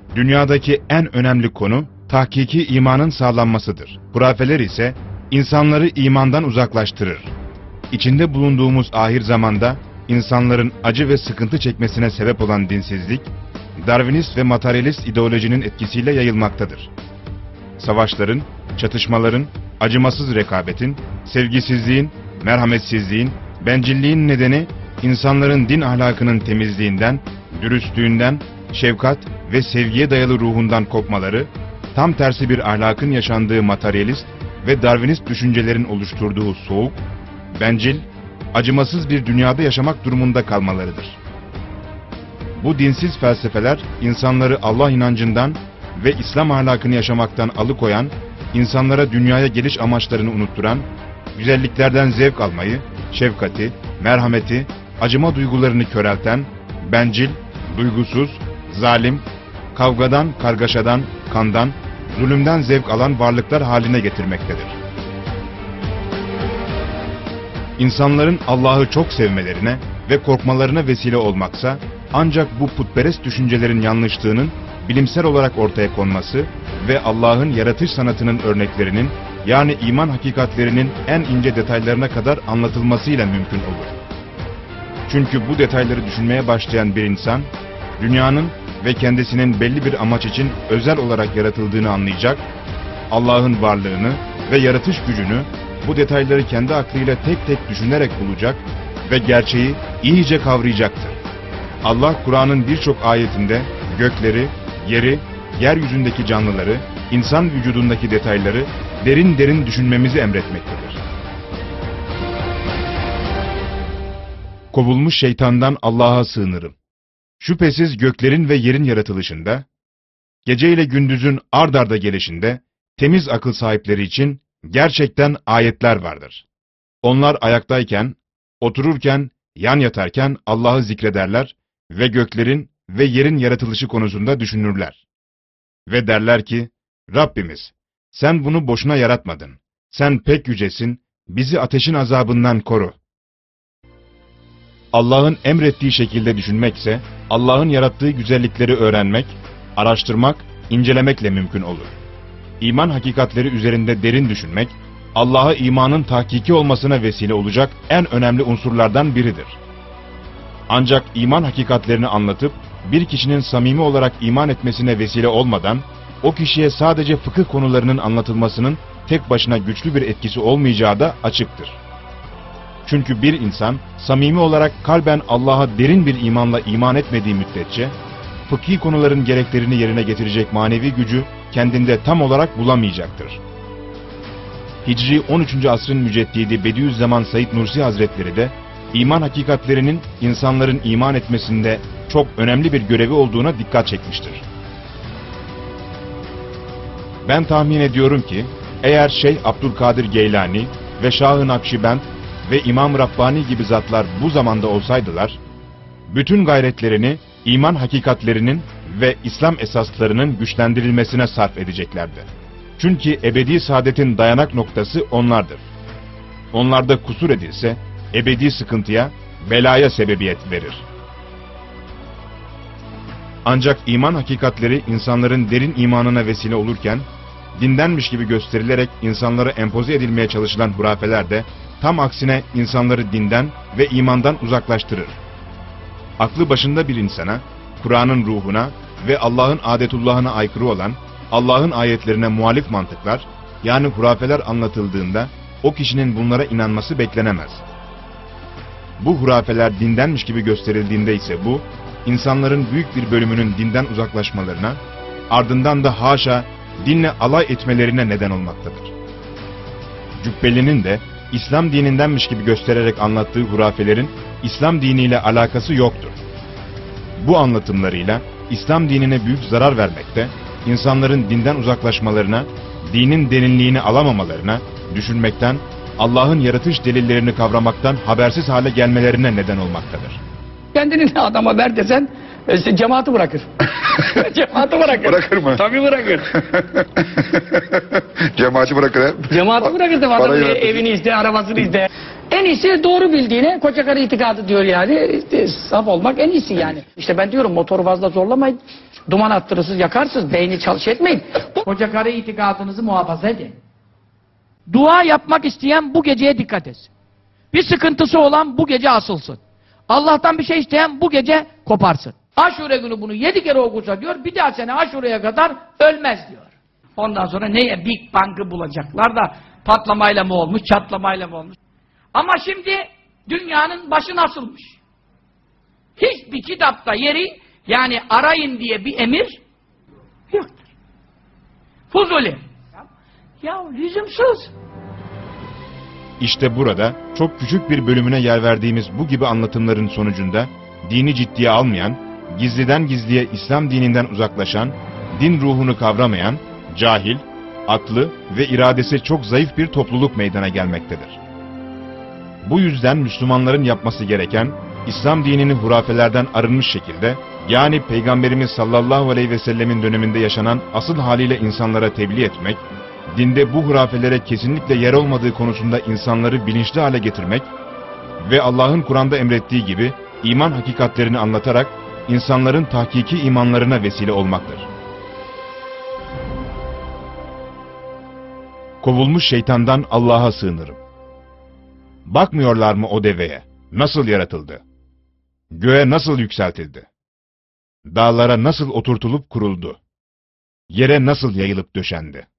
Dünyadaki en önemli konu tahkiki imanın sağlanmasıdır. Hurafeler ise insanları imandan uzaklaştırır. İçinde bulunduğumuz ahir zamanda insanların acı ve sıkıntı çekmesine sebep olan dinsizlik, Darwinist ve materyalist ideolojinin etkisiyle yayılmaktadır. Savaşların, çatışmaların, acımasız rekabetin, sevgisizliğin, merhametsizliğin, bencilliğin nedeni insanların din ahlakının temizliğinden, dürüstlüğünden, şefkat ve sevgiye dayalı ruhundan kopmaları, tam tersi bir ahlakın yaşandığı materyalist ve Darwinist düşüncelerin oluşturduğu soğuk, bencil, acımasız bir dünyada yaşamak durumunda kalmalarıdır. Bu dinsiz felsefeler insanları Allah inancından ve İslam ahlakını yaşamaktan alıkoyan, insanlara dünyaya geliş amaçlarını unutturan, güzelliklerden zevk almayı, şefkati, merhameti, acıma duygularını körelten, bencil, duygusuz, zalim, kavgadan, kargaşadan, kandan, zulümden zevk alan varlıklar haline getirmektedir. İnsanların Allah'ı çok sevmelerine ve korkmalarına vesile olmaksa, ancak bu putperest düşüncelerin yanlışlığının bilimsel olarak ortaya konması ve Allah'ın yaratış sanatının örneklerinin, yani iman hakikatlerinin en ince detaylarına kadar anlatılmasıyla mümkün olur. Çünkü bu detayları düşünmeye başlayan bir insan, dünyanın ve kendisinin belli bir amaç için özel olarak yaratıldığını anlayacak, Allah'ın varlığını ve yaratış gücünü, bu detayları kendi aklıyla tek tek düşünerek bulacak ve gerçeği iyice kavrayacaktır. Allah Kur'an'ın birçok ayetinde gökleri, yeri, yeryüzündeki canlıları, insan vücudundaki detayları derin derin düşünmemizi emretmektedir. Kovulmuş şeytandan Allah'a sığınırım. Şüphesiz göklerin ve yerin yaratılışında, gece ile gündüzün ard arda gelişinde, temiz akıl sahipleri için gerçekten ayetler vardır. Onlar ayaktayken, otururken, yan yatarken Allah'ı zikrederler ve göklerin ve yerin yaratılışı konusunda düşünürler. Ve derler ki, Rabbimiz, sen bunu boşuna yaratmadın. Sen pek yücesin, bizi ateşin azabından koru. Allah'ın emrettiği şekilde düşünmekse, Allah'ın yarattığı güzellikleri öğrenmek, araştırmak, incelemekle mümkün olur. İman hakikatleri üzerinde derin düşünmek, Allah'a imanın tahkiki olmasına vesile olacak en önemli unsurlardan biridir. Ancak iman hakikatlerini anlatıp, bir kişinin samimi olarak iman etmesine vesile olmadan, o kişiye sadece fıkıh konularının anlatılmasının tek başına güçlü bir etkisi olmayacağı da açıktır. Çünkü bir insan, samimi olarak kalben Allah'a derin bir imanla iman etmediği müddetçe, fıkhi konuların gereklerini yerine getirecek manevi gücü kendinde tam olarak bulamayacaktır. Hicri 13. asrın müceddidi Bediüzzaman Said Nursi Hazretleri de, iman hakikatlerinin insanların iman etmesinde çok önemli bir görevi olduğuna dikkat çekmiştir. Ben tahmin ediyorum ki, eğer Şeyh Abdülkadir Geylani ve Şah-ı Nakşibend ve İmam Rabbani gibi zatlar bu zamanda olsaydılar, bütün gayretlerini iman hakikatlerinin ve İslam esaslarının güçlendirilmesine sarf edeceklerdi. Çünkü ebedi saadetin dayanak noktası onlardır. Onlarda kusur edilse, ebedi sıkıntıya, belaya sebebiyet verir. Ancak iman hakikatleri insanların derin imanına vesile olurken, dindenmiş gibi gösterilerek insanlara empoze edilmeye çalışılan hurafeler de, tam aksine insanları dinden ve imandan uzaklaştırır. Aklı başında bir insana, Kur'an'ın ruhuna ve Allah'ın adetullahına aykırı olan, Allah'ın ayetlerine muhalif mantıklar, yani hurafeler anlatıldığında, o kişinin bunlara inanması beklenemez. Bu hurafeler dindenmiş gibi gösterildiğinde ise bu, insanların büyük bir bölümünün dinden uzaklaşmalarına, ardından da haşa dinle alay etmelerine neden olmaktadır. Cübbeli'nin de İslam dinindenmiş gibi göstererek anlattığı hurafelerin İslam diniyle alakası yoktur. Bu anlatımlarıyla İslam dinine büyük zarar vermekte, insanların dinden uzaklaşmalarına, dinin derinliğini alamamalarına, düşünmekten, Allah'ın yaratış delillerini kavramaktan habersiz hale gelmelerine neden olmaktadır. Kendini adama ver desen, cemaati bırakır. Cemaati bırakır. Bırakır mı? Tabii bırakır. Cemaati bırakır he. Cemaati bırakır da adam Parayı evini iste, arabasını iste. En iyisi doğru bildiğine koca karı itikadı diyor yani. Saf olmak en iyisi yani. İşte ben diyorum motoru fazla zorlamayın. Duman attırırsınız, yakarsınız, beyni çalış etmeyin. Koca karı itikadınızı muhafaza edin. Dua yapmak isteyen bu geceye dikkat etsin. Bir sıkıntısı olan bu gece asılsın. Allah'tan bir şey isteyen bu gece koparsın. Aşure günü bunu 7 kere okursa diyor, bir daha sene Aşure'ye kadar ölmez diyor. Ondan sonra neye Big Bang'ı bulacaklar da patlamayla mı olmuş, çatlamayla mı olmuş? Ama şimdi dünyanın başı nasılmış? Hiçbir kitapta yeri, yani arayın diye bir emir yoktur. Fuzuli. Ya lüzumsuz. İşte burada çok küçük bir bölümüne yer verdiğimiz bu gibi anlatımların sonucunda dini ciddiye almayan, gizliden gizliye İslam dininden uzaklaşan, din ruhunu kavramayan, cahil, aklı ve iradesi çok zayıf bir topluluk meydana gelmektedir. Bu yüzden Müslümanların yapması gereken, İslam dinini hurafelerden arınmış şekilde, yani Peygamberimiz sallallahu aleyhi ve sellemin döneminde yaşanan asıl haliyle insanlara tebliğ etmek, dinde bu hurafelere kesinlikle yer olmadığı konusunda insanları bilinçli hale getirmek ve Allah'ın Kur'an'da emrettiği gibi iman hakikatlerini anlatarak insanların tahkiki imanlarına vesile olmaktır. Kovulmuş şeytandan Allah'a sığınırım. Bakmıyorlar mı o deveye? Nasıl yaratıldı? Göğe nasıl yükseltildi? Dağlara nasıl oturtulup kuruldu? Yere nasıl yayılıp döşendi?